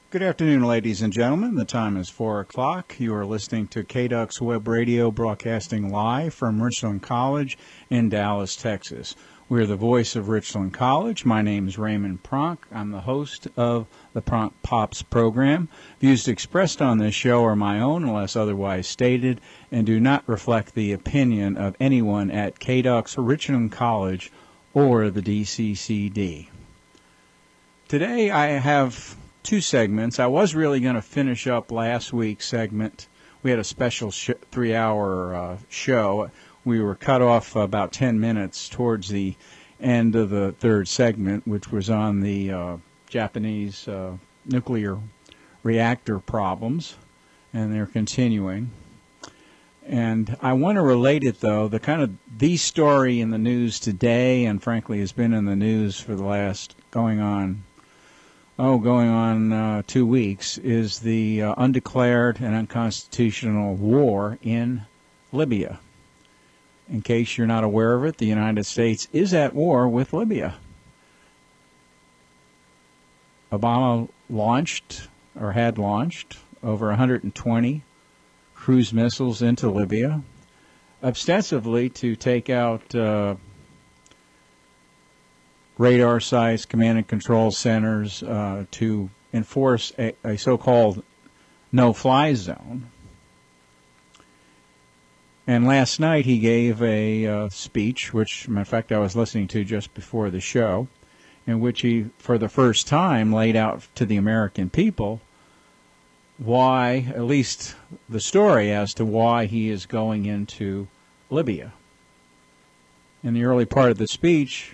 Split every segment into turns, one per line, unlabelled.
Good afternoon, ladies and gentlemen. The time is 4 o'clock. You are listening to KDUX Web Radio, broadcasting live from Richland College in Dallas, Texas. We're the voice of Richland College. My name is Raymond Pronk. I'm the host of the Pronk Pops program. Views expressed on this show are my own unless otherwise stated and do not reflect the opinion of anyone at KDUX Richland College or the DCCD. Today I have two segments. I was really going to finish up last week's segment. We had a special 3-hour show. We were cut off about 10 minutes towards the end of the third segment, which was on the Japanese nuclear reactor problems, and they're continuing. And I want to relate it, though, the story in the news today, and frankly has been in the news for the last going on 2 weeks, is the undeclared and unconstitutional war in Libya. In case you're not aware of it, the United States is at war with Libya. Obama had launched over 120 cruise missiles into Libya, ostensibly to take out radar-sized command and control centers to enforce a so-called no-fly zone. And last night he gave a speech, which, matter of fact, I was listening to just before the show, in which he, for the first time, laid out to the American people why, at least the story as to why he is going into Libya. In the early part of the speech,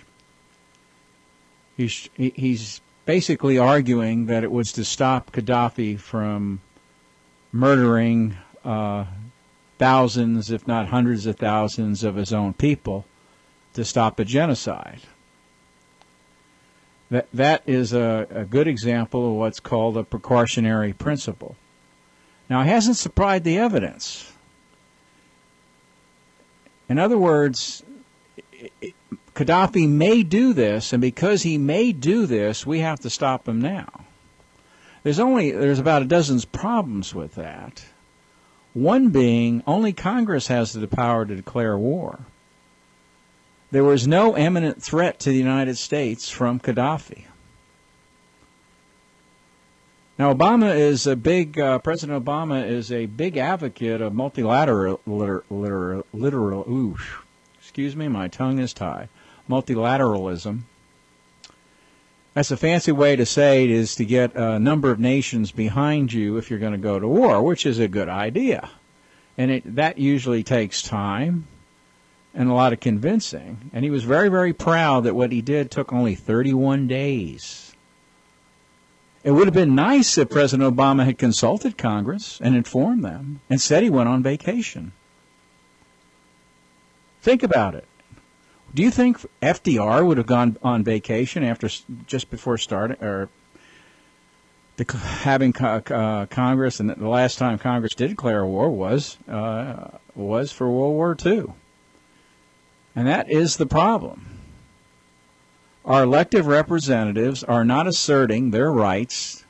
he's basically arguing that it was to stop Gaddafi from murdering thousands, if not hundreds of thousands, of his own people, to stop a genocide. That is a good example of what's called a precautionary principle. Now, it hasn't supplied the evidence. In other words, Gaddafi may do this, and because he may do this, we have to stop him now. There's about a dozen problems with that. One being, only Congress has the power to declare war. There was no imminent threat to the United States from Gaddafi. Now, President Obama is a big advocate of multilateralism. That's a fancy way to say it is to get a number of nations behind you if you're going to go to war, which is a good idea. And that usually takes time and a lot of convincing. And he was very, very proud that what he did took only 31 days. It would have been nice if President Obama had consulted Congress and informed them. Instead, he went on vacation. Think about it. Do you think FDR would have gone on vacation just before starting or having Congress? And the last time Congress did declare war was for World War II, and that is the problem. Our elected representatives are not asserting their rights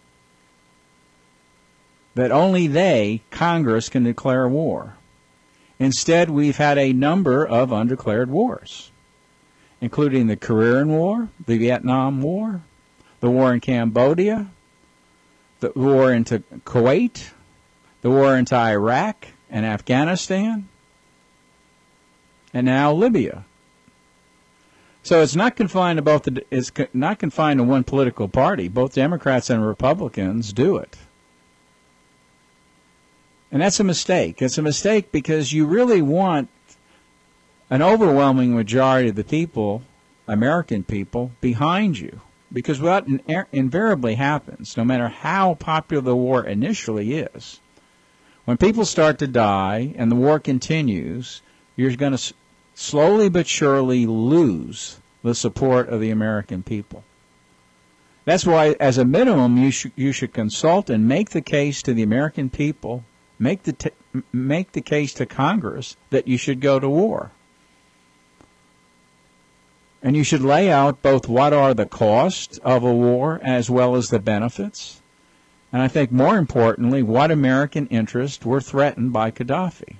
that only they, Congress, can declare war. Instead, we've had a number of undeclared wars, including the Korean War, the Vietnam War, the war in Cambodia, the war into Kuwait, the war into Iraq and Afghanistan, and now Libya. So it's not confined to one political party. Both Democrats and Republicans do it. And that's a mistake. It's a mistake because you really want an overwhelming majority of the people, American people, behind you. Because what invariably happens, no matter how popular the war initially is, when people start to die and the war continues, you're going to slowly but surely lose the support of the American people. That's why, as a minimum, you should consult and make the case to the American people, make the case to Congress that you should go to war. And you should lay out both what are the costs of a war as well as the benefits. And I think more importantly, what American interests were threatened by Gaddafi.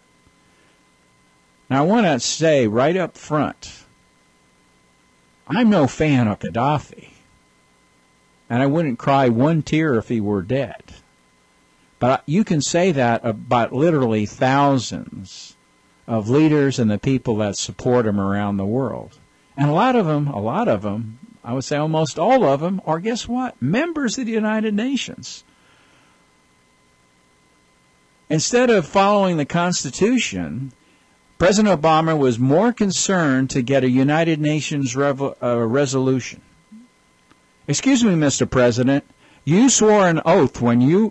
Now, I want to say right up front, I'm no fan of Gaddafi, and I wouldn't cry one tear if he were dead. But you can say that about literally thousands of leaders and the people that support him around the world. And a lot of them, I would say almost all of them, are, guess what? Members of the United Nations. Instead of following the Constitution, President Obama was more concerned to get a United Nations resolution. Excuse me, Mr. President, you swore an oath when you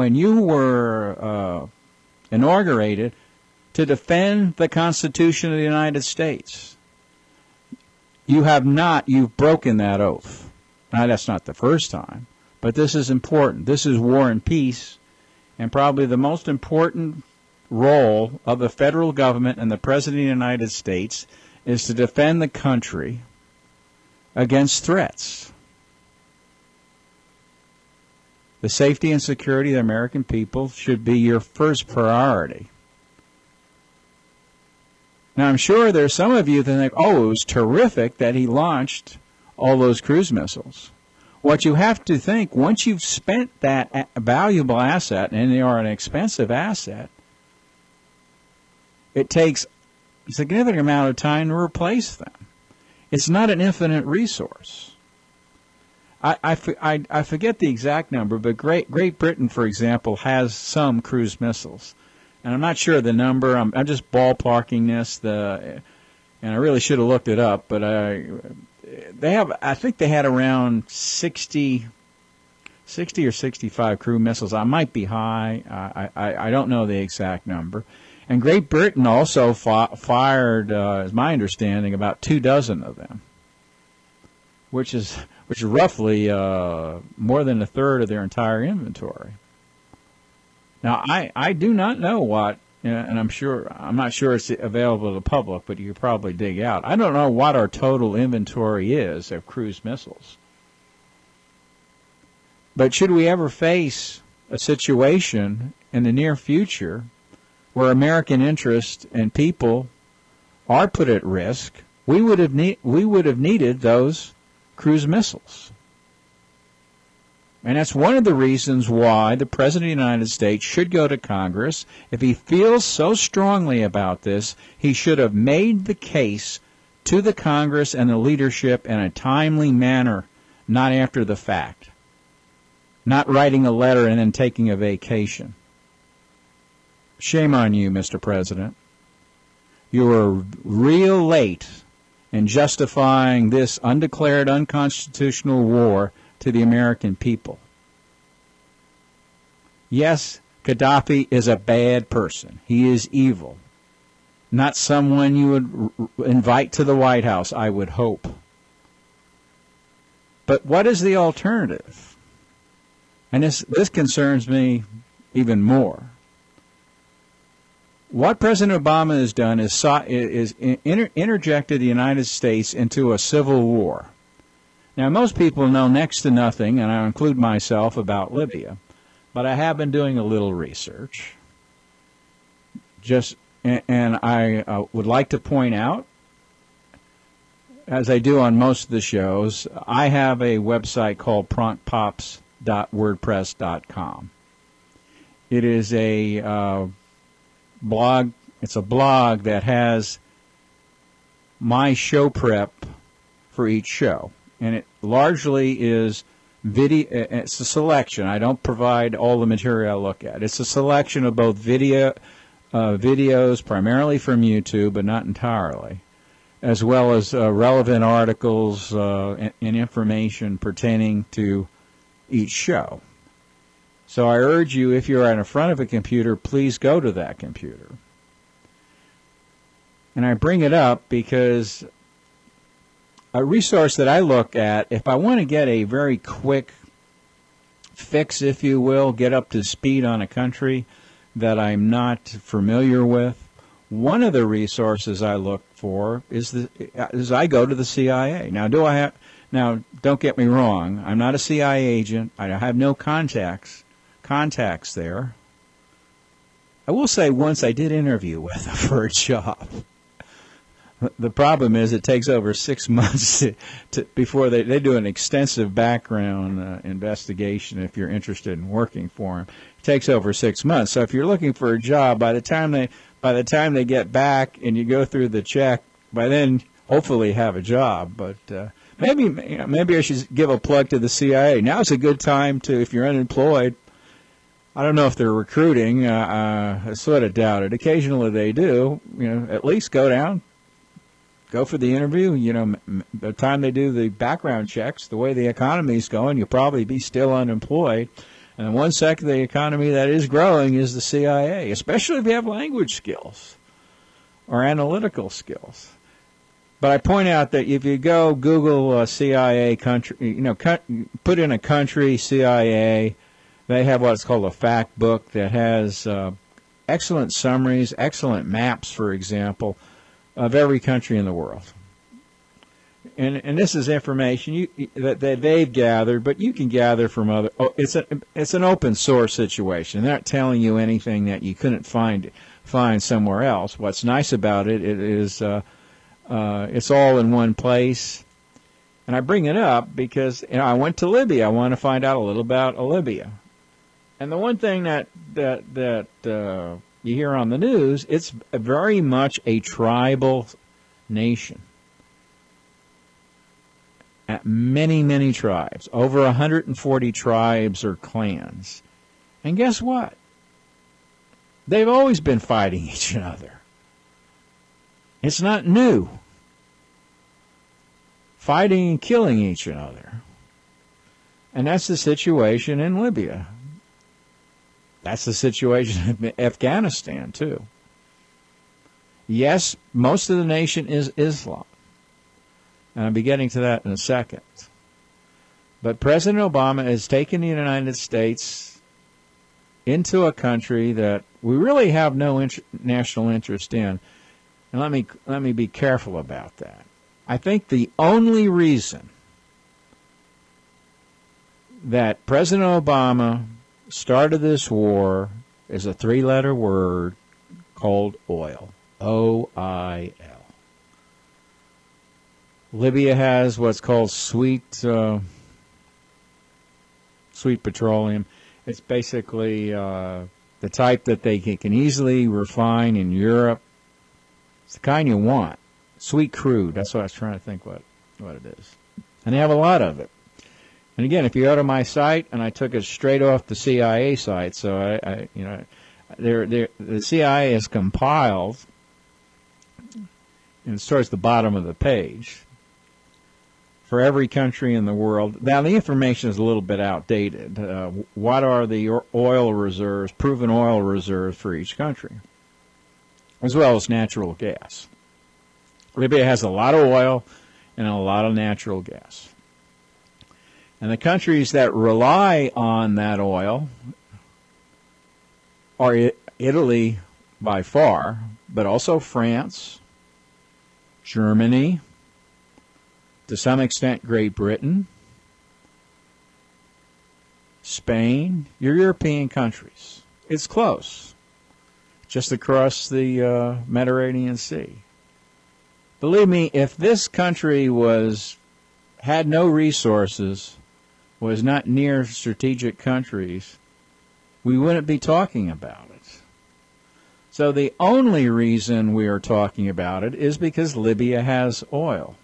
were inaugurated to defend the Constitution of the United States. You have not. You've broken that oath. Now, that's not the first time, but this is important. This is war and peace, and probably the most important role of the federal government and the President of the United States is to defend the country against threats. The safety and security of the American people should be your first priority. Now, I'm sure there's some of you that think, oh, it was terrific that he launched all those cruise missiles. What you have to think, once you've spent that valuable asset, and they are an expensive asset, it takes a significant amount of time to replace them. It's not an infinite resource. I forget the exact number, but Great Britain, for example, has some cruise missiles. And I'm not sure of the number. I'm just ballparking this. And I really should have looked it up, but I think they had around 60 or 65 cruise missiles. I might be high. I don't know the exact number. And Great Britain also fired, as my understanding, about 24 of them, which is roughly more than a third of their entire inventory. Now, I do not know what, and I'm not sure it's available to the public, but you could probably dig out. I don't know what our total inventory is of cruise missiles. But should we ever face a situation in the near future where American interests and people are put at risk, we would have needed those cruise missiles. And that's one of the reasons why the President of the United States should go to Congress. If he feels so strongly about this, he should have made the case to the Congress and the leadership in a timely manner, not after the fact. Not writing a letter and then taking a vacation. Shame on you, Mr. President. You were real late in justifying this undeclared, unconstitutional war to the American people. Yes, Gaddafi is a bad person. He is evil. Not someone you would invite to the White House, I would hope. But what is the alternative? And this concerns me even more. What President Obama has done is interjected the United States into a civil war. Now, most people know next to nothing, and I include myself, about Libya, but I have been doing a little research. And I would like to point out, as I do on most of the shows, I have a website called prontpops.wordpress.com. It is a blog. It's a blog that has my show prep for each show. And it largely is video. It's a selection. I don't provide all the material I look at. It's a selection of both videos, primarily from YouTube, but not entirely, as well as relevant articles and information pertaining to each show. So I urge you, if you're in front of a computer, please go to that computer. And I bring it up because a resource that I look at, if I want to get a very quick fix, if you will, get up to speed on a country that I'm not familiar with, one of the resources I look for is I go to the CIA. Now, Now, don't get me wrong. I'm not a CIA agent. I have no contacts there. I will say once I did interview with them for a job. The problem is it takes over 6 months before they do an extensive background investigation if you're interested in working for them. It takes over 6 months. So if you're looking for a job, by the time they get back and you go through the check, by then hopefully have a job. But maybe I should give a plug to the CIA. Now's a good time to, if you're unemployed. I don't know if they're recruiting. I sort of doubt it. Occasionally they do. At least go for the interview. By the time they do the background checks, the way the economy's going, you'll probably be still unemployed. And one sector of the economy that is growing is the CIA, especially if you have language skills or analytical skills. But I point out that if you go Google CIA country, put in a country CIA, they have what's called a fact book that has excellent summaries, excellent maps, for example, of every country in the world. And this is information that they've gathered, but you can gather from other. It's an open source situation. They're not telling you anything that you couldn't find somewhere else. What's nice about it is it's all in one place. And I bring it up because I went to Libya. I want to find out a little about Libya. And the one thing that you hear on the news, it's very much a tribal nation. Many, many tribes, over 140 tribes or clans. And guess what? They've always been fighting each other. It's not new. Fighting and killing each other. And that's the situation in Libya. That's the situation in Afghanistan, too. Yes, most of the nation is Islam. And I'll be getting to that in a second. But President Obama has taken the United States into a country that we really have no national interest in. And let me be careful about that. I think the only reason that President Obama started this war is a three-letter word called oil. O-I-L. Libya has what's called sweet petroleum. It's basically the type that they can easily refine in Europe. It's the kind you want. Sweet crude. That's what I was trying to think what it is. And they have a lot of it. And again, if you go to my site, and I took it straight off the CIA site, so the CIA has compiled, and it's towards the bottom of the page, for every country in the world. Now, the information is a little bit outdated. What are the oil reserves, proven oil reserves for each country, as well as natural gas? Libya has a lot of oil and a lot of natural gas. And the countries that rely on that oil are Italy by far, but also France, Germany, to some extent Great Britain, Spain, your European countries. It's close, just across the Mediterranean Sea. Believe me, if this country had no resources, was not near strategic countries, we wouldn't be talking about it. So the only reason we are talking about it is because Libya has oil.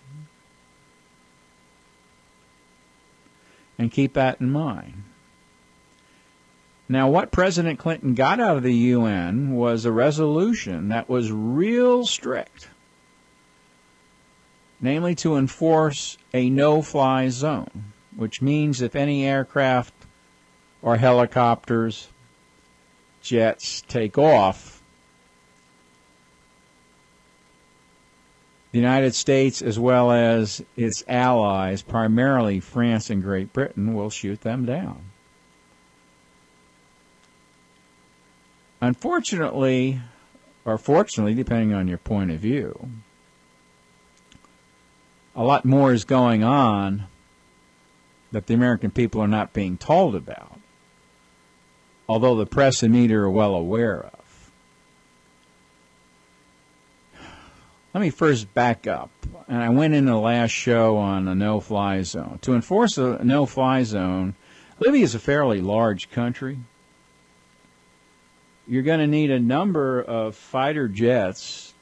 And keep that in mind. Now, what President Clinton got out of the UN was a resolution that was real strict, namely to enforce a no-fly zone, which means if any aircraft or helicopters, jets take off, the United States, as well as its allies, primarily France and Great Britain, will shoot them down. Unfortunately, or fortunately, depending on your point of view, a lot more is going on that the American people are not being told about, although the press and media are well aware of. Let me first back up. And I went in the last show on a no-fly zone. To enforce a no-fly zone, Libya is a fairly large country. You're going to need a number of fighter jets.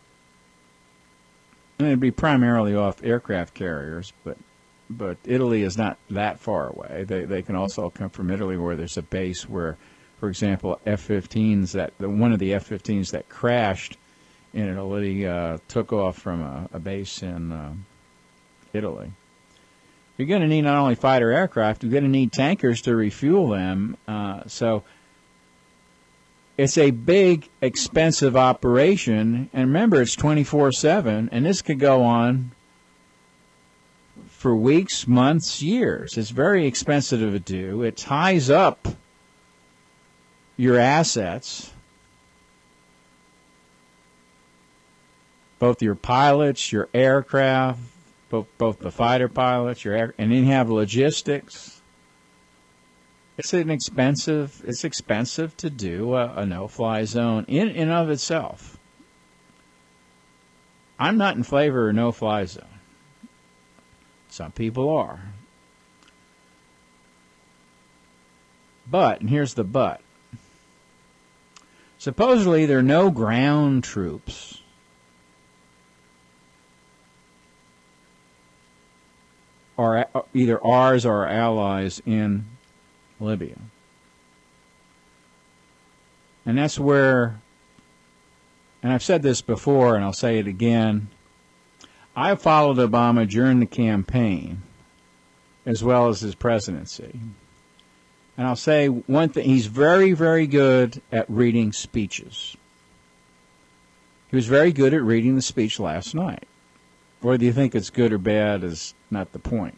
And it'd be primarily off aircraft carriers, but Italy is not that far away. They can also come from Italy, where there's a base where, for example, F-15s one of the F-15s that crashed in Italy took off from a base in Italy. You're going to need not only fighter aircraft, you're going to need tankers to refuel them. So it's a big, expensive operation. And remember, it's 24/7, and this could go on for weeks, months, years. It's very expensive to do. It ties up your assets, both your pilots, your aircraft, both the fighter pilots, and then you have logistics. It's expensive to do a no-fly zone in and of itself. I'm not in favor of a no-fly zone. Some people are. But, and here's the but, supposedly there are no ground troops or either ours or our allies in Libya. And that's where, and I've said this before and I'll say it again, I followed Obama during the campaign as well as his presidency. And I'll say one thing, he's very, very good at reading speeches. He was very good at reading the speech last night. Whether you think it's good or bad is not the point.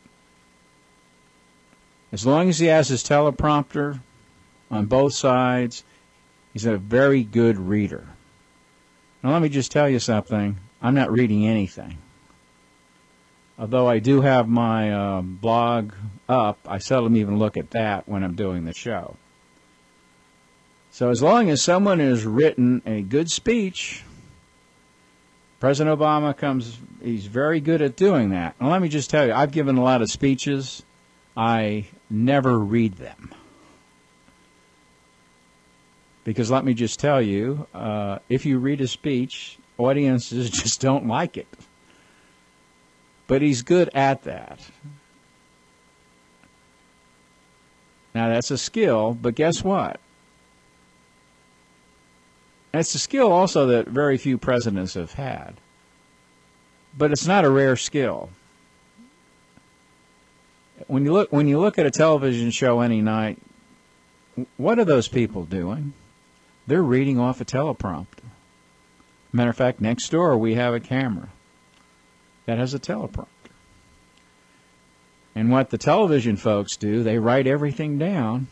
As long as he has his teleprompter on both sides, he's a very good reader. Now let me just tell you something. I'm not reading anything. Although I do have my blog up, I seldom even look at that when I'm doing the show. So as long as someone has written a good speech, President Obama he's very good at doing that. And let me just tell you, I've given a lot of speeches. I never read them. Because let me just tell you, if you read a speech, audiences just don't like it. But he's good at that. Now, that's a skill, but guess what? It's a skill also that very few presidents have had. But it's not a rare skill. When you look at a television show any night, what are those people doing? They're reading off a teleprompter. Matter of fact, next door we have a camera that has a teleprompter. And what the television folks do, they write everything down,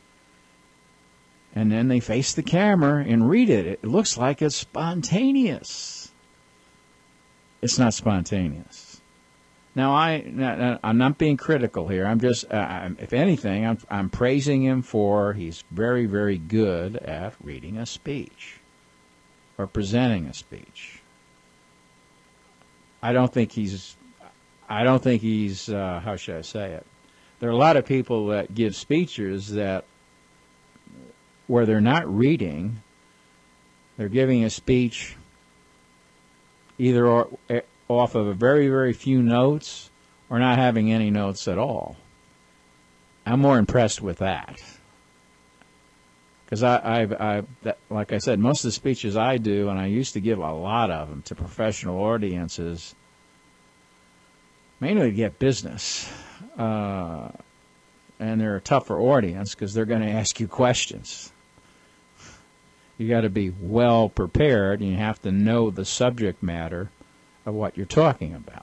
and then they face the camera and read it. It looks like it's spontaneous. It's not spontaneous. Now, I'm not being critical here. I'm just, if anything, I'm praising him for he's very, very good at reading a speech or presenting a speech. I don't think he's, how should I say it? There are a lot of people that give speeches where they're not reading, they're giving a speech either off of a very, very few notes or not having any notes at all. I'm more impressed with that. Because like I said, most of the speeches I do, and I used to give a lot of them to professional audiences, mainly to get business. And they're a tougher audience because they're going to ask you questions. You got to be well prepared, and you have to know the subject matter of what you're talking about.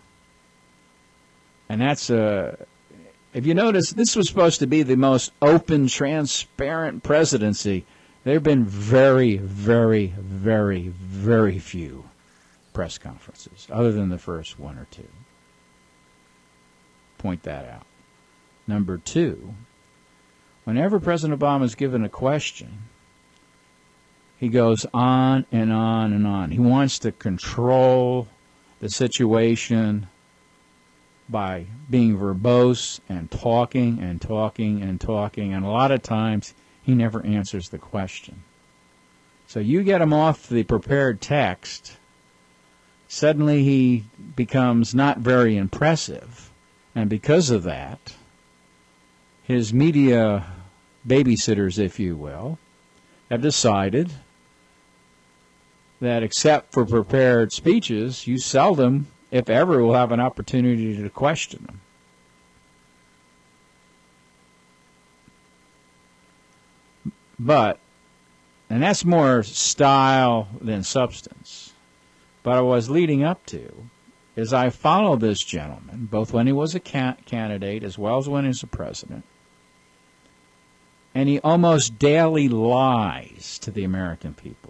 And that's if you notice, this was supposed to be the most open, transparent presidency. There have been very, very, very, very few press conferences, other than the first one or two. Point that out. Number two, whenever President Obama is given a question, he goes on and on and on. He wants to control the situation by being verbose and talking and talking and talking, and a lot of times he never answers the question. So you get him off the prepared text, suddenly he becomes not very impressive, and because of that, his media babysitters, if you will, have decided that except for prepared speeches, you seldom, if ever, will have an opportunity to question them. But, and that's more style than substance, but I was leading up to is I followed this gentleman, both when he was a candidate as well as when he was a president, and he almost daily lies to the American people.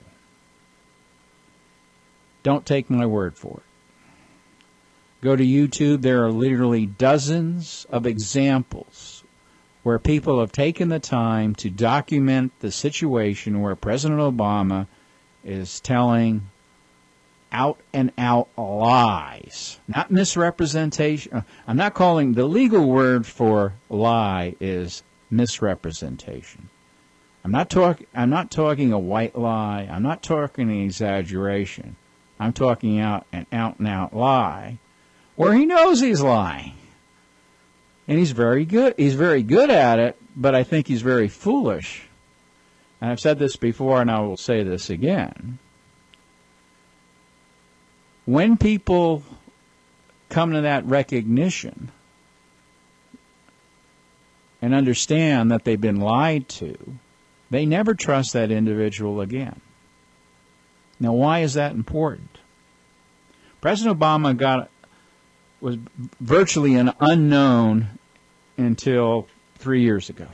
Don't take my word for it. Go to YouTube. There are literally dozens of examples where people have taken the time to document the situation where President Obama is telling out-and-out lies, not misrepresentation. I'm not calling, the legal word for lie is misrepresentation. I'm not talking a white lie. I'm not talking an exaggeration. I'm talking out-and-out lie where he knows he's lying. And he's very good. He's very good at it, but I think he's very foolish. And I've said this before, and I will say this again. When people come to that recognition and understand that they've been lied to, they never trust that individual again. Now, why is that important? President Obama was virtually an unknown until 3 years ago.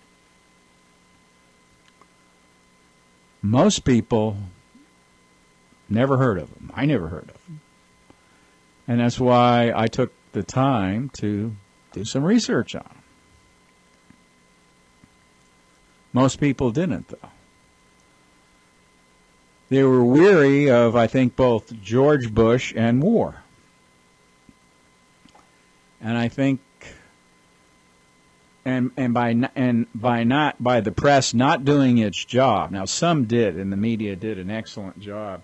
Most people never heard of him. I never heard of him. And that's why I took the time to do some research on him. Most people didn't, though. They were weary of, I think, both George Bush and war. And I think, and by the press not doing its job. Now, some did, and the media did an excellent job.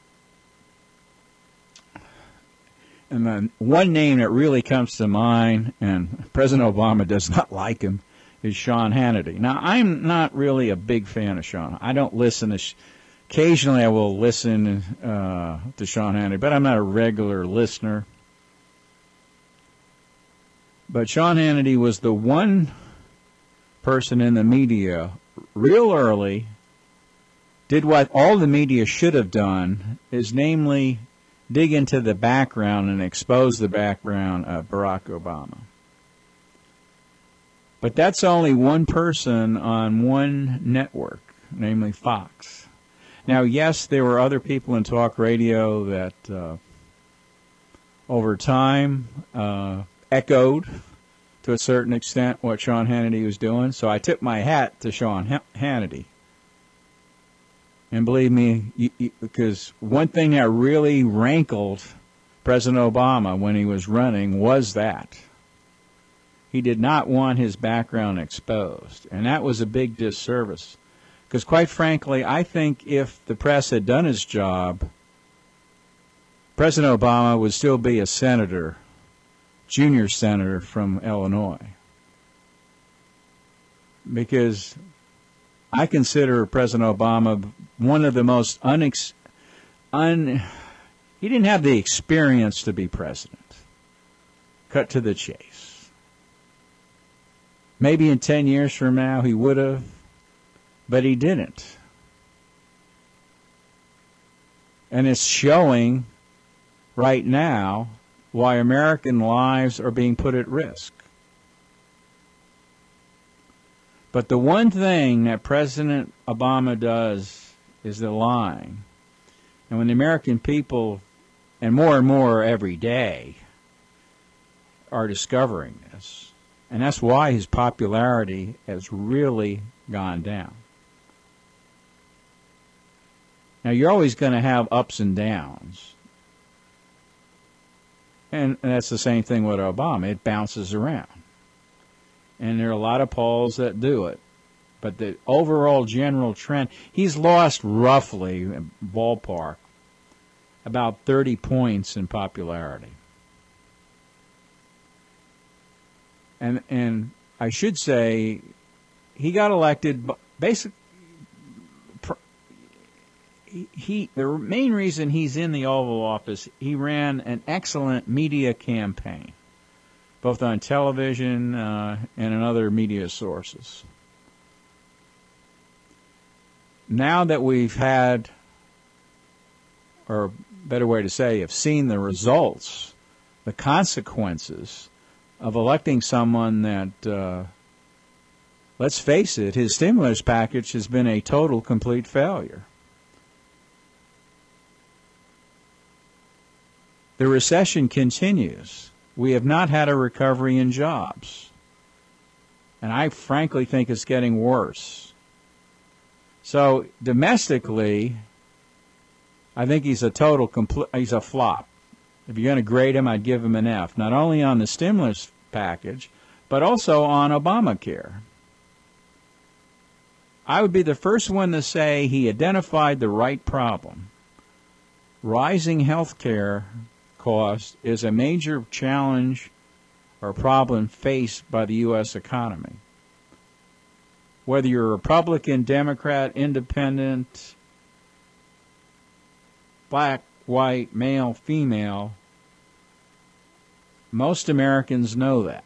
And then one name that really comes to mind, and President Obama does not like him, is Sean Hannity. Now, I'm not really a big fan of Sean. I don't listen to. Occasionally, I will listen to Sean Hannity, but I'm not a regular listener. But Sean Hannity was the one person in the media real early, did what all the media should have done, is namely dig into the background and expose the background of Barack Obama. But that's only one person on one network, namely Fox. Now, yes, there were other people in talk radio that over time echoed to a certain extent what Sean Hannity was doing. So I tip my hat to Sean Hannity. And believe me, because one thing that really rankled President Obama when he was running was that. He did not want his background exposed. And that was a big disservice. Because quite frankly, I think if the press had done its job, President Obama would still be a senator, junior senator from Illinois. Because I consider President Obama one of the most he didn't have the experience to be president. Cut to the chase. Maybe in 10 years from now he would have, but he didn't. And it's showing right now why American lives are being put at risk. But the one thing that President Obama does is the lying. And when the American people, and more every day, are discovering this, And that's why his popularity has really gone down. Now, you're always going to have ups and downs. And that's the same thing with Obama. It bounces around. And there are a lot of polls that do it. But the overall general trend, he's lost roughly, ballpark, about 30 points in popularity. And I should say, he got elected, basically, the main reason he's in the Oval Office, he ran an excellent media campaign, both on television and in other media sources. Now that we've had, or a better way to say, have seen the results, the consequences of electing someone that, let's face it, his stimulus package has been a total, complete failure. The recession continues. We have not had a recovery in jobs. And I frankly think it's getting worse. So domestically, I think he's a he's a flop. If you're going to grade him, I'd give him an F, not only on the stimulus package, but also on Obamacare. I would be the first one to say he identified the right problem. Rising health care cost is a major challenge or problem faced by the U.S. economy. Whether you're Republican, Democrat, Independent, black, white, male, female, most Americans know that.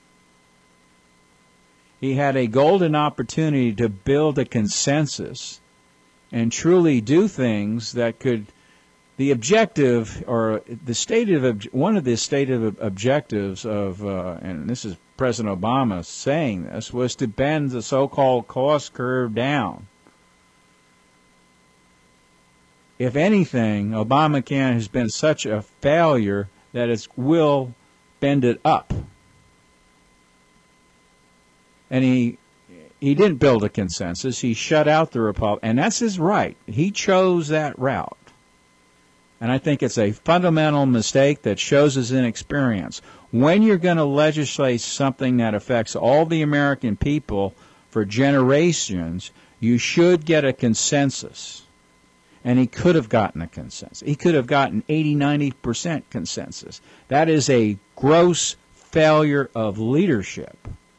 He had a golden opportunity to build a consensus and truly do things that could, the objective, or the stated, one of the stated objectives of, and this is President Obama saying this, was to bend the so-called cost curve down. If anything, Obamacare has been such a failure that it will bend it up. And he didn't build a consensus. He shut out the Republicans, and that's his right. He chose that route. And I think it's a fundamental mistake that shows his inexperience. When you're going to legislate something that affects all the American people for generations, you should get a consensus. And he could have gotten a consensus. He could have gotten 80-90% consensus. That is a gross failure of leadership.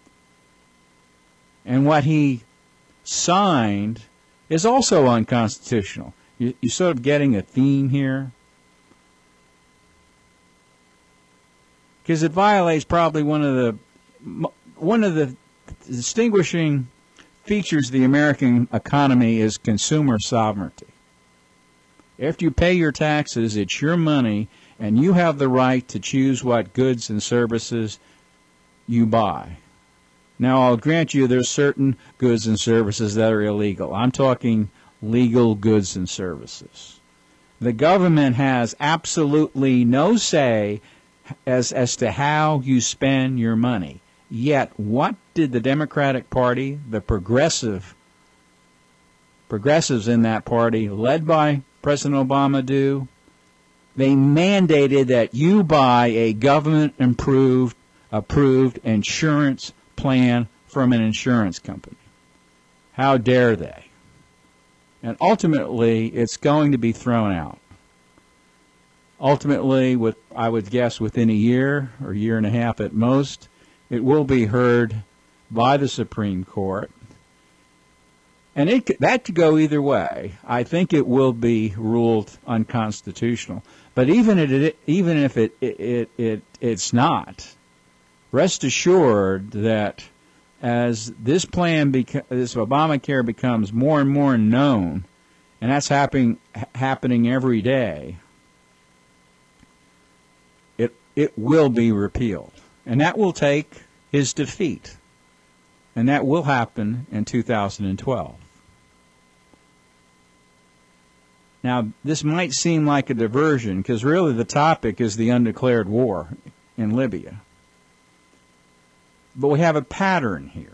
And what he signed is also unconstitutional. You're sort of getting a theme here. Because it violates probably one of the distinguishing features of the American economy is consumer sovereignty. After you pay your taxes, it's your money, and you have the right to choose what goods and services you buy. Now, I'll grant you there's certain goods and services that are illegal. I'm talking legal goods and services. The government has absolutely no say as to how you spend your money. Yet, what did the Democratic Party, the progressives in that party, led by President Obama, do? They mandated that you buy a government-approved insurance plan from an insurance company. How dare they? And ultimately, it's going to be thrown out. Ultimately, I would guess within a year or year and a half at most, it will be heard by the Supreme Court. And that could go either way. I think it will be ruled unconstitutional. But even if it's not, rest assured that as this Obamacare becomes more and more known, and that's happening every day, it will be repealed. And that will take his defeat. And that will happen in 2012. Now, this might seem like a diversion, because really the topic is the undeclared war in Libya. But we have a pattern here.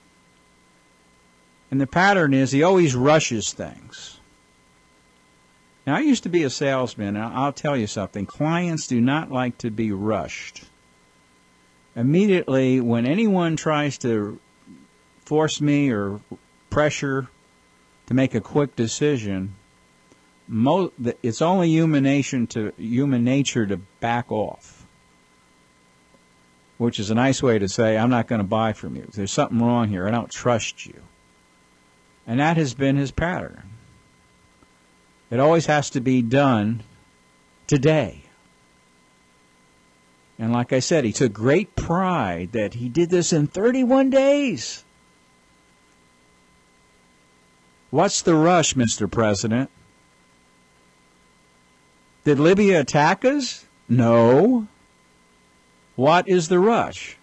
And the pattern is he always rushes things. Now, I used to be a salesman, and I'll tell you something. Clients do not like to be rushed. Immediately, when anyone tries to force me or pressure to make a quick decision, it's only human nature to back off, which is a nice way to say, I'm not going to buy from you. There's something wrong here. I don't trust you. And that has been his pattern. It always has to be done today. And like I said, he took great pride that he did this in 31 days. What's the rush, Mr. President? Did Libya attack us? No. What is the rush?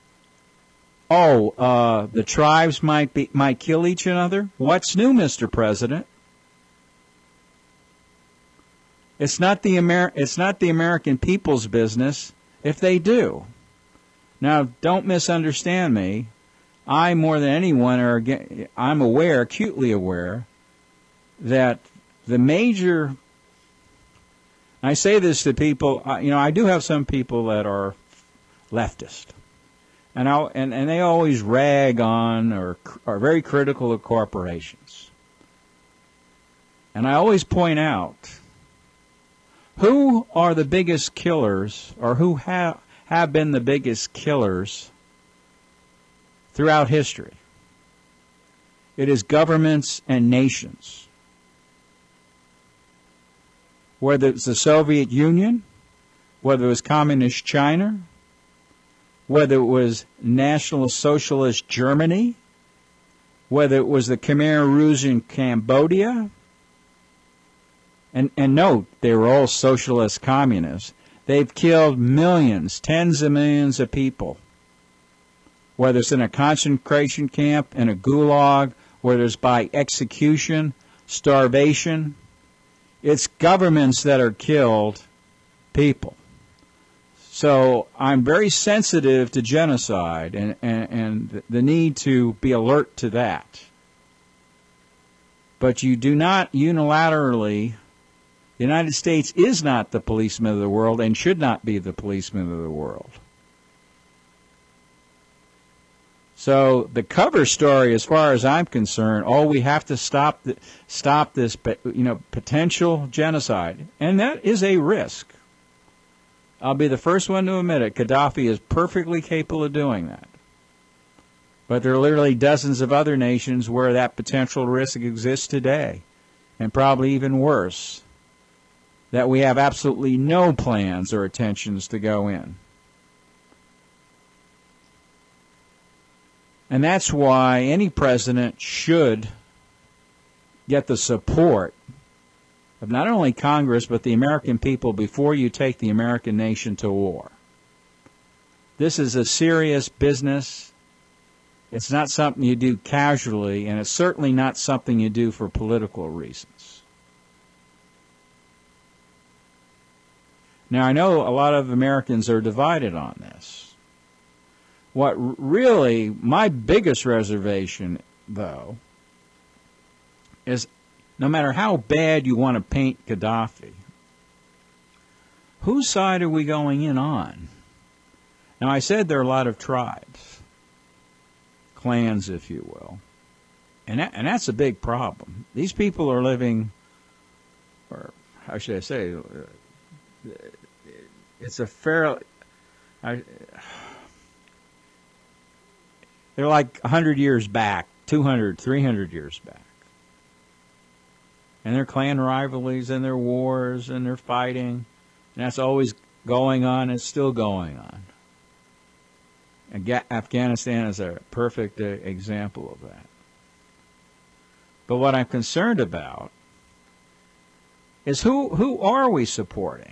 Oh, the tribes might kill each other? What's new, Mr. President? It's not the American people's business if they do. Now, don't misunderstand me. I, more than anyone, I'm aware, acutely aware, that the major, I say this to people, I do have some people that are leftist. And they always rag on or are very critical of corporations. And I always point out, who are the biggest killers, or who have been the biggest killers throughout history? It is governments and nations. Whether it's the Soviet Union, whether it was Communist China, whether it was National Socialist Germany, whether it was the Khmer Rouge in Cambodia. And note, they were all socialist communists. They've killed millions, tens of millions of people. Whether it's in a concentration camp, in a gulag, whether it's by execution, starvation. It's governments that are killed people. So I'm very sensitive to genocide and the need to be alert to that. But you do not unilaterally, the United States is not the policeman of the world and should not be the policeman of the world. So the cover story, as far as I'm concerned, we have to stop this, potential genocide, and that is a risk. I'll be the first one to admit it. Gaddafi is perfectly capable of doing that. But there are literally dozens of other nations where that potential risk exists today, and probably even worse, that we have absolutely no plans or intentions to go in. And that's why any president should get the support of not only Congress, but the American people before you take the American nation to war. This is a serious business. It's not something you do casually, and it's certainly not something you do for political reasons. Now, I know a lot of Americans are divided on this. What really, my biggest reservation, though, is no matter how bad you want to paint Gaddafi, whose side are we going in on? Now, I said there are a lot of tribes, clans, if you will, and that's a big problem. These people are living, or how should I say, it's a fair, they're like 100 years back, 200, 300 years back. And their clan rivalries and their wars and their fighting, and that's always going on. It's still going on. And Afghanistan is a perfect example of that. But what I'm concerned about is who are we supporting?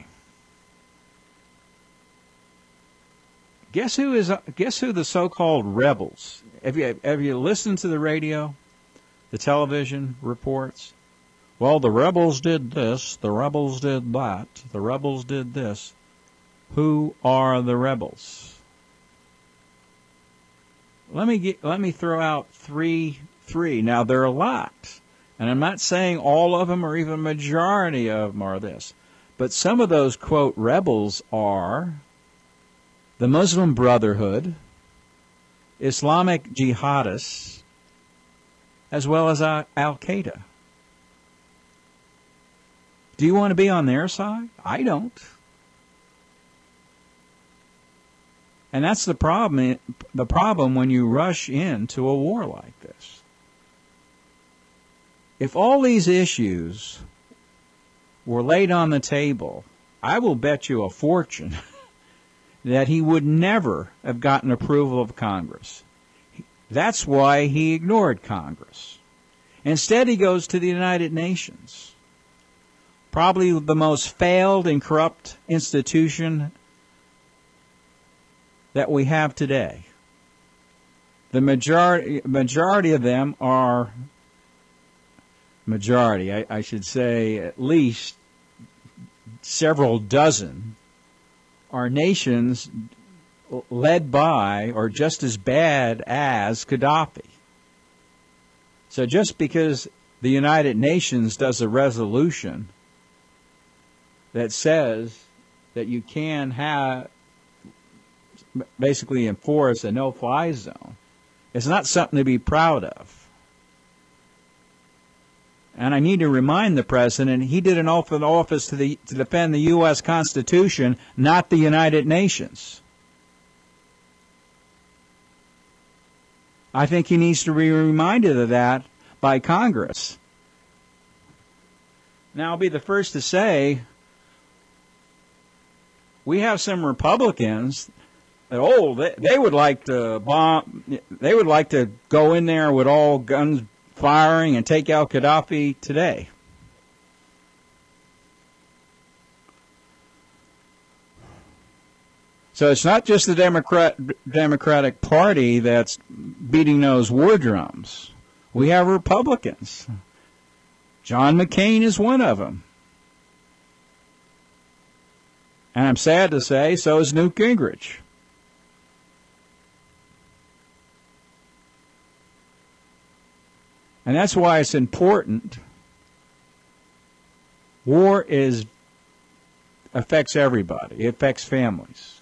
Guess who the so-called rebels? Have you listened to the radio, the television reports? Well, the rebels did this, the rebels did that, the rebels did this. Who are the rebels? let me throw out three. Now, there are a lot, and I'm not saying all of them or even a majority of them are this, but some of those, quote, rebels are the Muslim Brotherhood, Islamic jihadists, as well as Al-Qaeda. Do you want to be on their side? I don't. And that's the problem when you rush into a war like this. If all these issues were laid on the table, I will bet you a fortune that he would never have gotten approval of Congress. That's why he ignored Congress. Instead, he goes to the United Nations, probably the most failed and corrupt institution that we have today. The majority of them are, I should say at least several dozen, are nations led by or just as bad as Gaddafi. So just because the United Nations does a resolution that says that you can have basically enforce a no-fly zone, it's not something to be proud of. And I need to remind the President he did an oath of office to defend the U.S. Constitution, not the United Nations. I think he needs to be reminded of that by Congress. Now, I'll be the first to say we have some Republicans that, they would like to bomb, they would like to go in there with all guns firing and take out Gaddafi today. So it's not just the Democratic Party that's beating those war drums. We have Republicans. John McCain is one of them. And I'm sad to say, so is Newt Gingrich. And that's why it's important. War affects everybody. It affects families.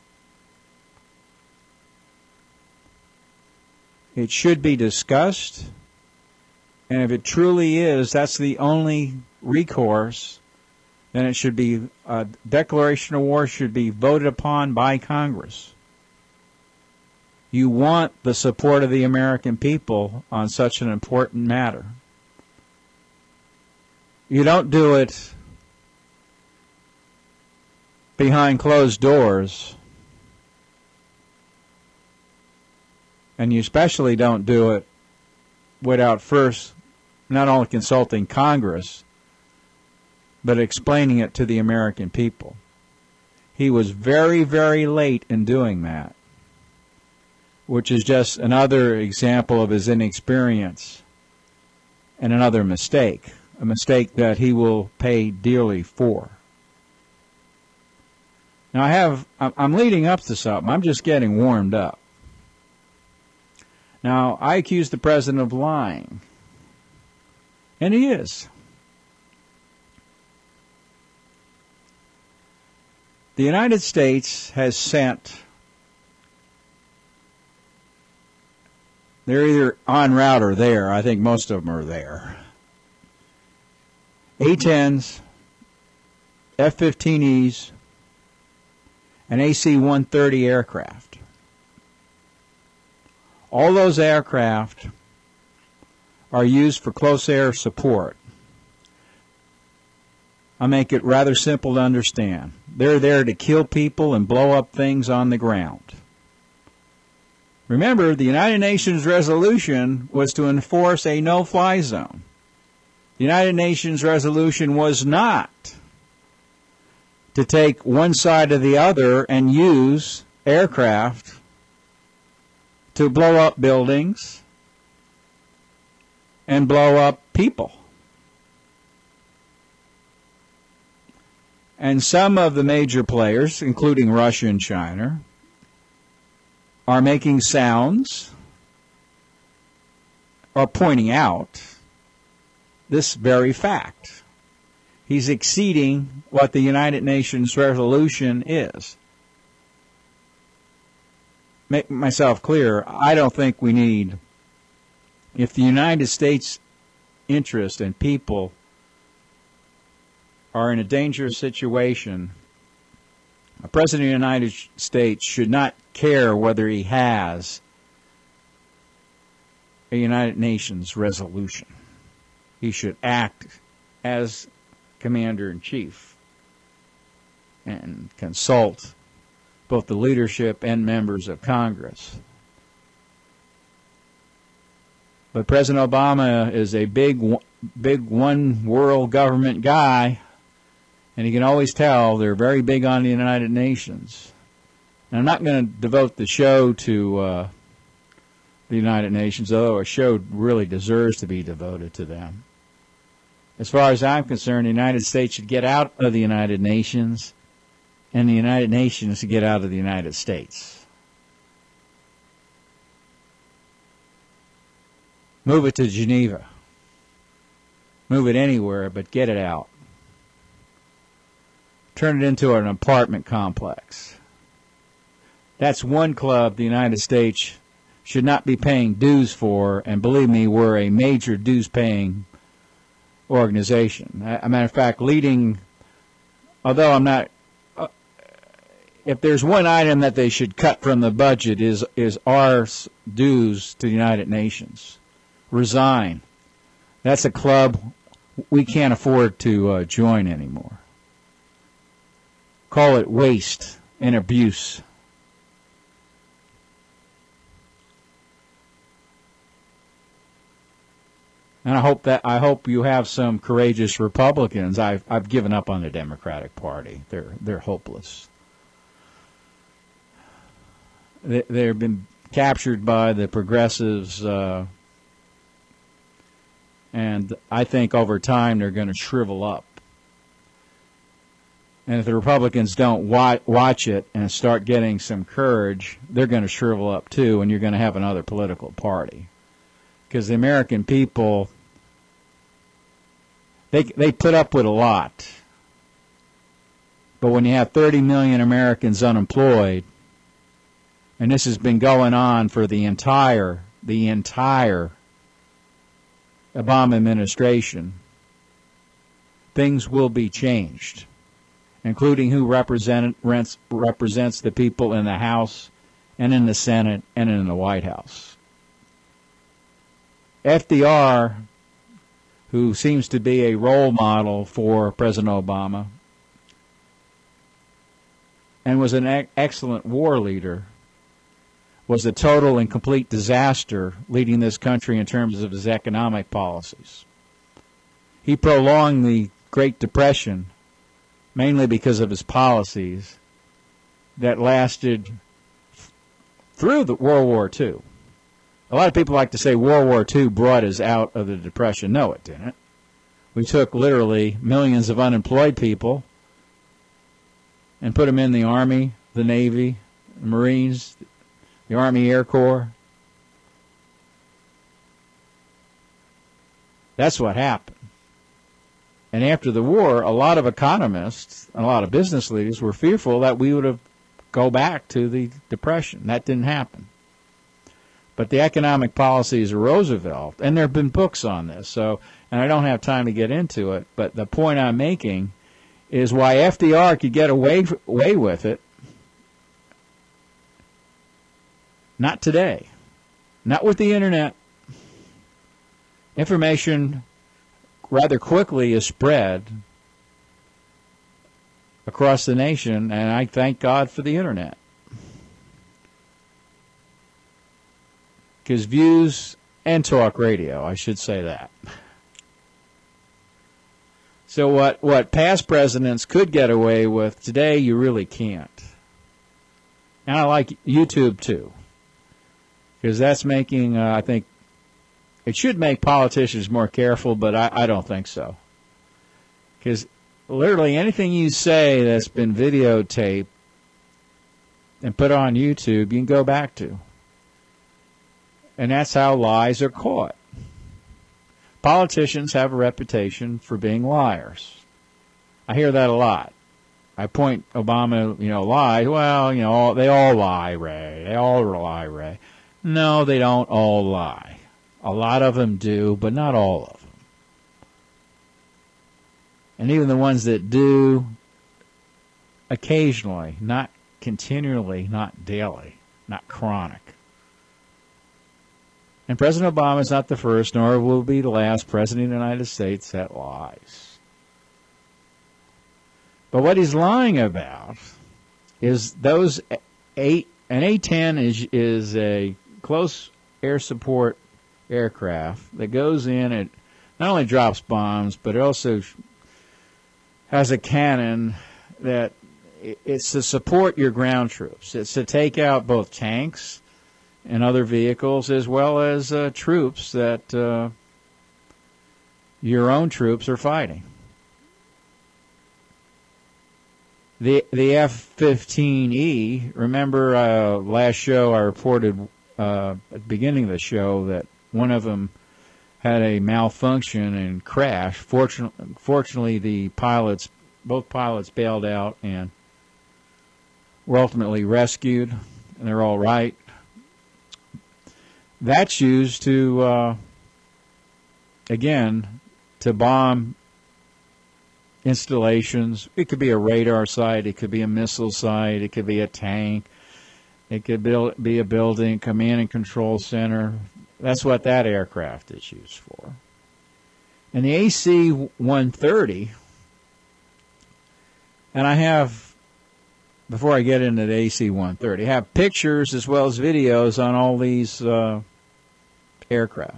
It should be discussed. And if it truly is, that's the only recourse, then it should be, a declaration of war should be voted upon by Congress. You want the support of the American people on such an important matter. You don't do it behind closed doors, and you especially don't do it without first not only consulting Congress, but explaining it to the American people. He was very, very late in doing that, which is just another example of his inexperience and another mistake, a mistake that he will pay dearly for. Now I'm leading up to something. I'm just getting warmed up. Now, I accuse the president of lying, and he is. The United States has sent, they're either en route or there, I think most of them are there, A-10s, F-15Es, and AC-130 aircraft. All those aircraft are used for close air support. I'll make it rather simple to understand. They're there to kill people and blow up things on the ground. Remember, the United Nations resolution was to enforce a no-fly zone. The United Nations resolution was not to take one side or the other and use aircraft to blow up buildings and blow up people. And some of the major players, including Russia and China, are making sounds are pointing out this very fact. He's exceeding what the United Nations resolution is. Make myself clear, I don't think we need, if the United States interest and people are in a dangerous situation, a president of the United States should not care whether he has a United Nations resolution. He should act as Commander-in-Chief and consult both the leadership and members of Congress. But President Obama is a big one world government guy, and you can always tell they're very big on the United Nations. And I'm not going to devote the show to the United Nations, although a show really deserves to be devoted to them. As far as I'm concerned, the United States should get out of the United Nations, and the United Nations should get out of the United States. Move it to Geneva. Move it anywhere, but get it out. Turn it into an apartment complex. That's one club the United States should not be paying dues for, and believe me, we're a major dues-paying organization. As a matter of fact, although I'm not, if there's one item that they should cut from the budget is our dues to the United Nations. Resign. That's a club we can't afford to join anymore. Call it waste and abuse. And I hope you have some courageous Republicans. I've given up on the Democratic Party. They're hopeless. They've been captured by the progressives, and I think over time they're going to shrivel up. And if the Republicans don't watch it and start getting some courage, they're going to shrivel up too, and you're going to have another political party. Because the American people, they put up with a lot. But when you have 30 million Americans unemployed, and this has been going on for the entire Obama administration, things will be changed, including who represents the people in the House and in the Senate and in the White House. FDR, who seems to be a role model for President Obama and was an excellent war leader, was a total and complete disaster leading this country in terms of his economic policies. He prolonged the Great Depression mainly because of his policies that lasted through the World War II. A lot of people like to say World War II brought us out of the Depression. No, it didn't. We took literally millions of unemployed people and put them in the Army, the Navy, the Marines, the Army Air Corps. That's what happened. And after the war, a lot of economists, a lot of business leaders were fearful that we would have go back to the Depression. That didn't happen. But the economic policies of Roosevelt, and there have been books on this, and I don't have time to get into it, but the point I'm making is why FDR could get away with it. Not today. Not with the Internet. Information rather quickly is spread across the nation, and I thank God for the Internet. Because views and talk radio, I should say that. So what past presidents could get away with, today you really can't. And I like YouTube too. Because that's making, I think, it should make politicians more careful, but I don't think so. Because literally anything you say that's been videotaped and put on YouTube, you can go back to. And that's how lies are caught. politicians have a reputation for being liars. I hear that a lot. I point Obama, lies. Well, they all lie, Ray. They all lie, Ray. No, they don't all lie. A lot of them do, but not all of them. And even the ones that do, occasionally, not continually, not daily, not chronic. And President Obama is not the first, nor will be the last president of the United States that lies. But what he's lying about is those an A-10 is a close air support aircraft that goes in. It not only drops bombs, but it also has a cannon that it's to support your ground troops. It's to take out both tanks and other vehicles, as well as troops that your own troops are fighting. The F-15E, remember last show I reported at the beginning of the show that one of them had a malfunction and crashed. Fortunately, both pilots bailed out and were ultimately rescued, and they're all right. That's used to, again, to bomb installations. It could be a radar site, it could be a missile site, it could be a tank, it could be a building, command and control center. That's what that aircraft is used for. And the AC-130, and I have, before I get into the AC-130, I have pictures as well as videos on all these aircraft.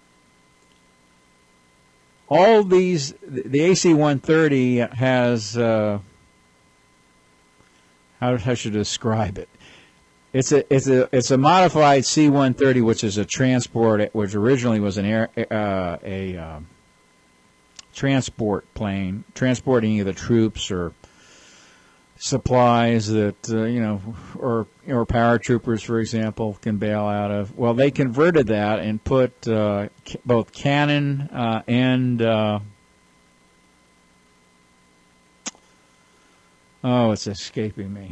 All these, the AC-130 has, how should I describe it? It's a modified C-130, which is a transport, which originally was a transport plane, transporting either troops or supplies that, or paratroopers, for example, can bail out of. Well, they converted that and put both cannon and, it's escaping me.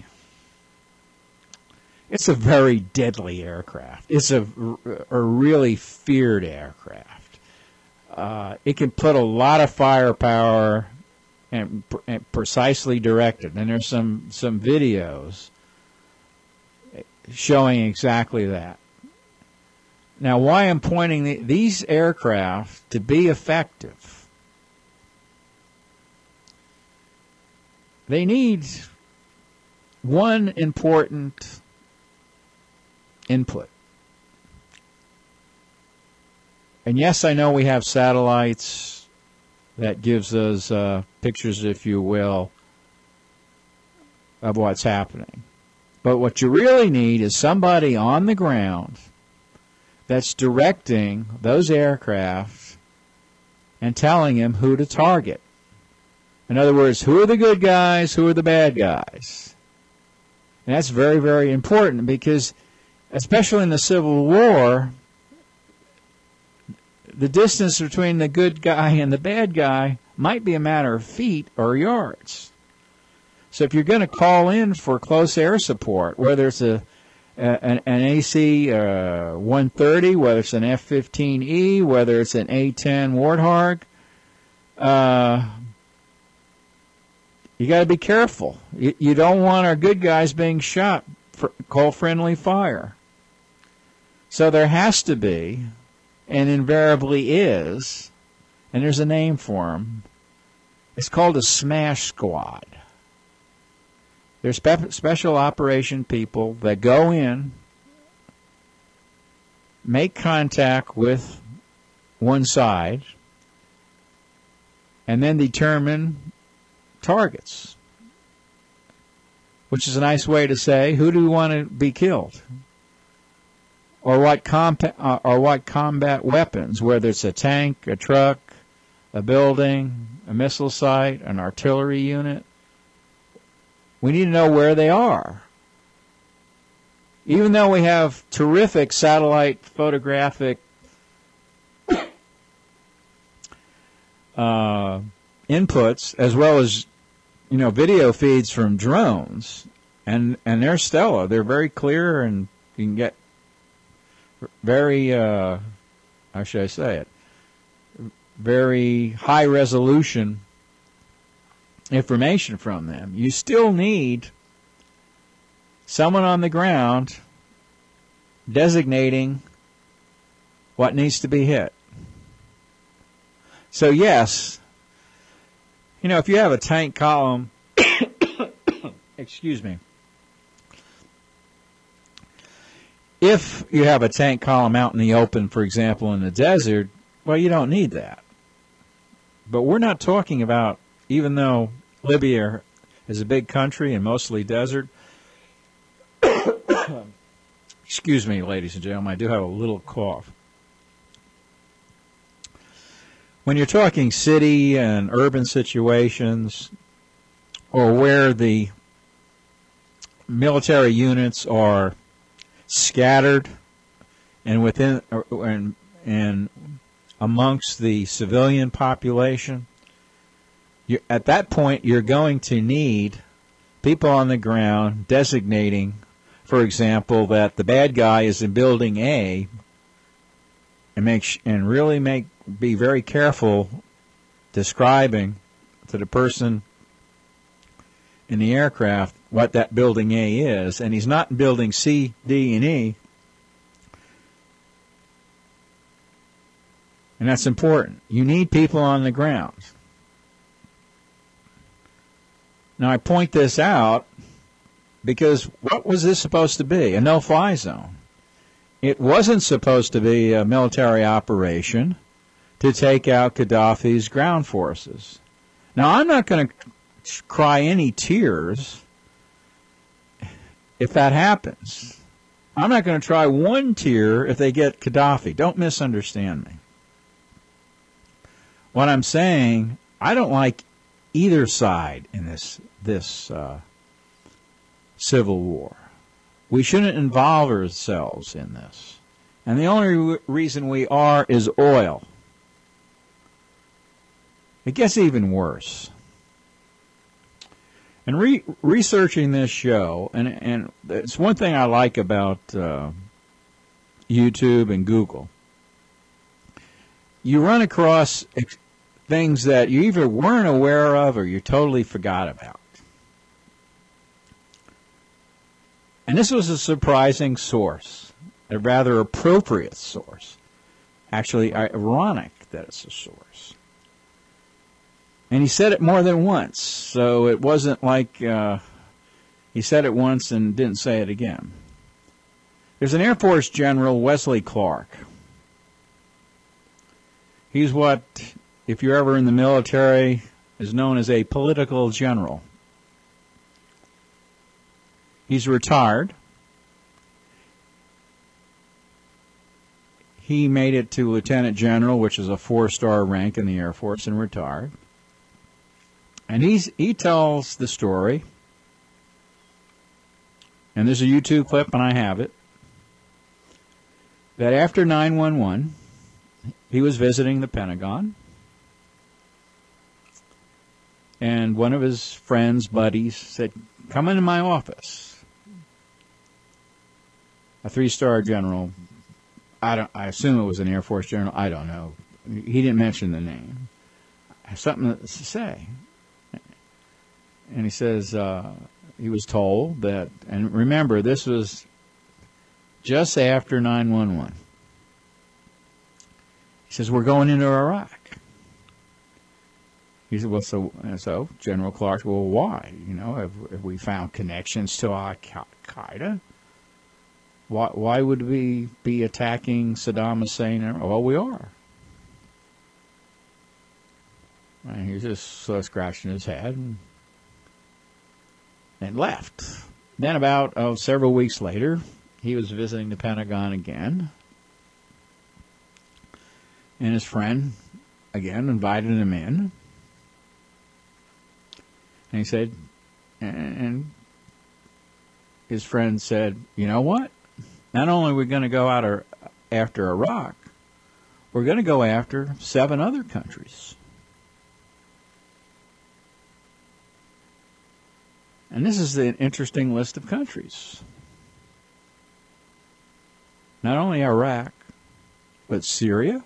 It's a very deadly aircraft. It's a really feared aircraft. It can put a lot of firepower and precisely directed. And there's some videos showing exactly that. Now, why I'm pointing these aircraft to be effective, they need one important input. And yes, I know we have satellites that gives us pictures, if you will, of what's happening. But what you really need is somebody on the ground that's directing those aircraft and telling them who to target. In other words, who are the good guys, who are the bad guys? And that's very, very important because, especially in the Civil War, the distance between the good guy and the bad guy might be a matter of feet or yards. So if you're going to call in for close air support, whether it's an AC-130, whether it's an F-15E, whether it's an A-10 Warthog, you got to be careful. You don't want our good guys being shot. Call friendly fire. So there has to be, and invariably is, and there's a name for them. It's called a smash squad. They're special operation people that go in, make contact with one side, and then determine targets, which is a nice way to say, who do we want to be killed? Or what combat weapons, whether it's a tank, a truck, a building, a missile site, an artillery unit. We need to know where they are. Even though we have terrific satellite photographic inputs, as well as, video feeds from drones, and they're stellar. They're very clear, and you can get very, how should I say it, very high resolution information from them. You still need someone on the ground designating what needs to be hit. So yes, if you have a tank column, excuse me, if you have a tank column out in the open, for example, in the desert, well, you don't need that. But we're not talking about, even though Libya is a big country and mostly desert, excuse me, ladies and gentlemen, I do have a little cough. When you're talking city and urban situations, or where the military units are scattered and within and amongst the civilian population, at that point you're going to need people on the ground designating, for example, that the bad guy is in building A, and be very careful describing to the person in the aircraft what that building A is, and he's not in building C, D, and E. And that's important. You need people on the ground. Now, I point this out because what was this supposed to be? A no-fly zone. It wasn't supposed to be a military operation to take out Gaddafi's ground forces. Now, I'm not going to cry any tears if that happens. I'm not going to cry one tear if they get Gaddafi. Don't misunderstand me. What I'm saying, I don't like either side in this civil war. We shouldn't involve ourselves in this. And the only reason we are is oil. It gets even worse. And researching this show, and it's one thing I like about YouTube and Google. You run across things that you either weren't aware of or you totally forgot about. And this was a surprising source, a rather appropriate source. Actually, ironic that it's a source. And he said it more than once, so it wasn't like he said it once and didn't say it again. There's an Air Force General, Wesley Clark. He's what, if you're ever in the military, is known as a political general. He's retired. He made it to Lieutenant General, which is a 4-star rank in the Air Force, and retired. And he tells the story, and there's a YouTube clip, and I have it, that after 9/11, he was visiting the Pentagon, and one of his friends, buddies, said, "Come into my office." A 3-star general, I assume it was an Air Force general, I don't know. He didn't mention the name. I have something to say. And he says he was told that, and remember, this was just after 9/11. He says, "We're going into Iraq." He said, "Well, so General Clark, well, why? Have we found connections to Al-Qaeda? Why would we be attacking Saddam Hussein?" "Well, we are." And he's just scratching his head and left. Then about several weeks later, he was visiting the Pentagon again. And his friend, again, invited him in. And he said, and his friend said, "You know what? Not only are we going to go after Iraq, we're going to go after 7 other countries." And this is an interesting list of countries. Not only Iraq, but Syria,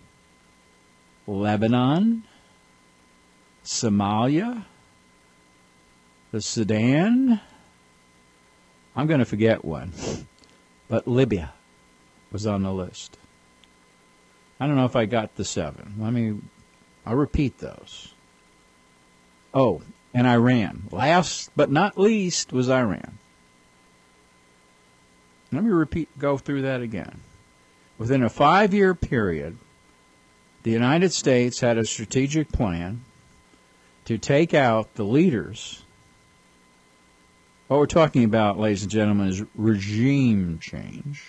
Lebanon, Somalia, the Sudan. I'm going to forget one, but Libya was on the list. I don't know if I got the 7. I'll repeat those. Oh, and Iran. Last but not least was Iran. Let me go through that again. Within a 5-year period, the United States had a strategic plan to take out the leaders. What we're talking about, ladies and gentlemen, is regime change.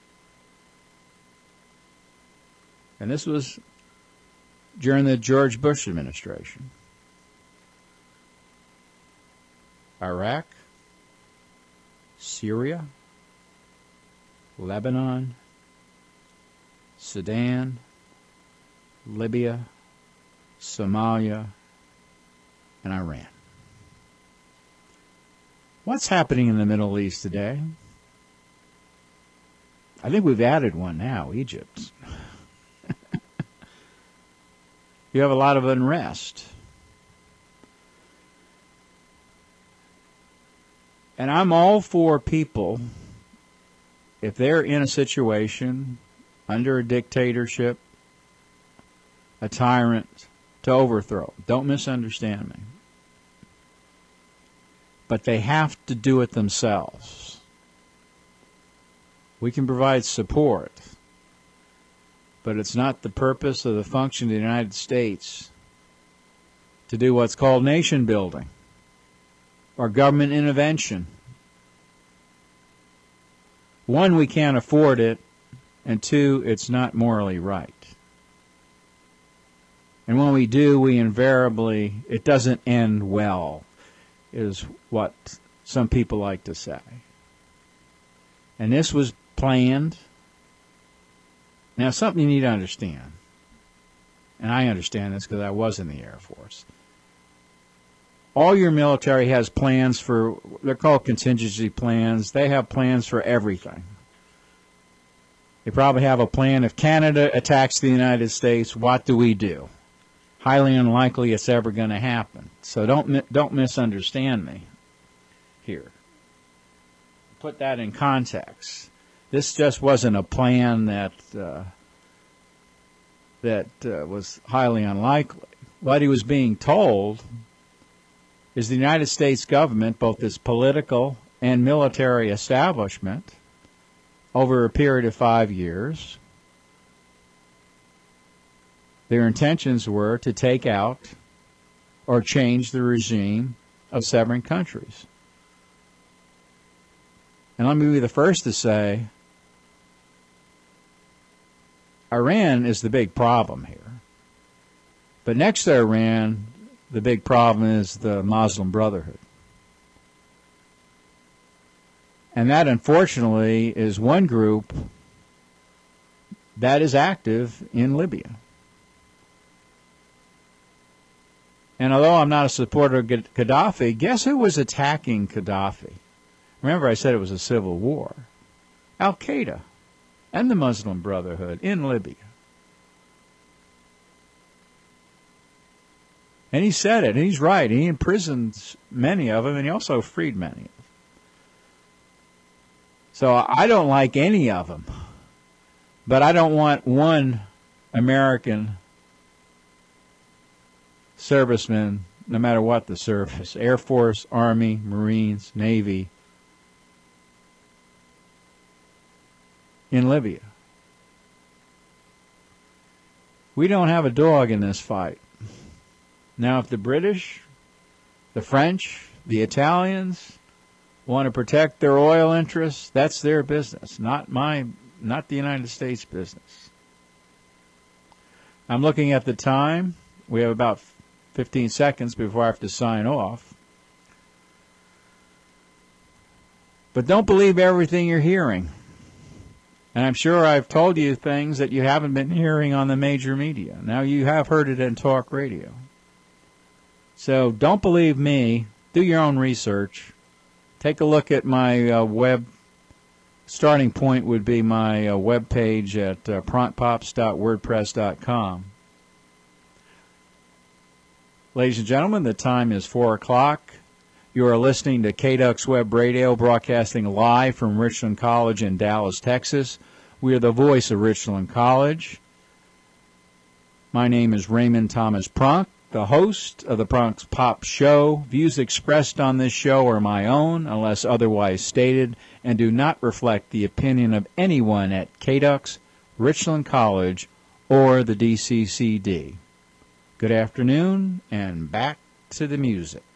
And this was during the George Bush administration. Iraq, Syria, Lebanon, Sudan, Libya, Somalia, and Iran. What's happening in the Middle East today? I think we've added one now, Egypt. You have a lot of unrest. And I'm all for people, if they're in a situation under a dictatorship, a tyrant, to overthrow. Don't misunderstand me. But they have to do it themselves. We can provide support, but it's not the purpose or the function of the United States to do what's called nation building or government intervention. One, we can't afford it, and two, it's not morally right. And when we do, it doesn't end well, is what some people like to say. And this was planned. Now, something you need to understand, and I understand this because I was in the Air Force. All your military has plans for, they're called contingency plans. They have plans for everything. They probably have a plan. If Canada attacks the United States, what do we do? Highly unlikely it's ever going to happen. So don't misunderstand me here. Put that in context. This just wasn't a plan that was highly unlikely. What he was being told is the United States government, both its political and military establishment, over a period of 5 years, their intentions were to take out or change the regime of 7 countries. And let me be the first to say, Iran is the big problem here. But next to Iran, the big problem is the Muslim Brotherhood. And that, unfortunately, is one group that is active in Libya. And although I'm not a supporter of Gaddafi, guess who was attacking Gaddafi? Remember, I said it was a civil war. Al-Qaeda and the Muslim Brotherhood in Libya. And he said it, and he's right. He imprisoned many of them, and he also freed many of them. So I don't like any of them. But I don't want one American serviceman, no matter what the service, Air Force, Army, Marines, Navy, in Libya. We don't have a dog in this fight. Now, if the British, the French, the Italians want to protect their oil interests, that's their business, not the United States business. I'm looking at the time. We have about 15 seconds before I have to sign off. But don't believe everything you're hearing. And I'm sure I've told you things that you haven't been hearing on the major media. Now you have heard it in talk radio. So don't believe me do your own research. Take a look at my web. Starting point would be my web page at pronkpops.wordpress.com. Ladies and gentlemen, the time is 4 o'clock. You are listening to KDUX Web Radio, broadcasting live from Richland College in Dallas, Texas. We are the voice of Richland College. My name is Raymond Thomas Pronk, the host of the Pronk's Pop Show. Views expressed on this show are my own, unless otherwise stated, and do not reflect the opinion of anyone at KDUX, Richland College, or the DCCD. Good afternoon, and back to the music.